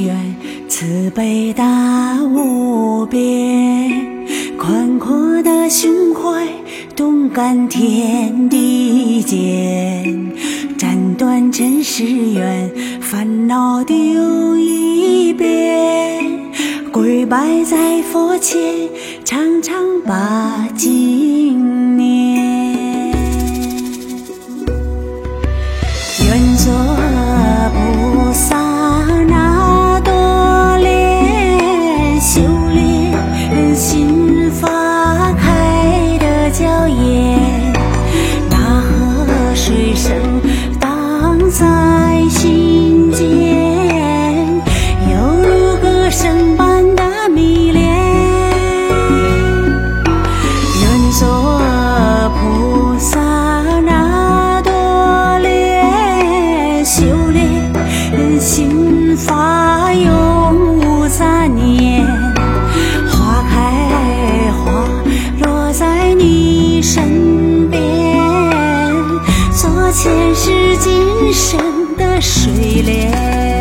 愿，慈悲大无边，宽阔的胸怀，动感天地间，斩断尘世缘，烦恼丢一遍，跪拜在佛前，常常把经念。愿做菩萨那多莲，修炼心法开的娇艳，大河水声荡在心间，犹如歌声般的迷恋。愿做菩萨那多莲，修炼心法永无杂念，花开花落在你身边，做前世今生的水莲。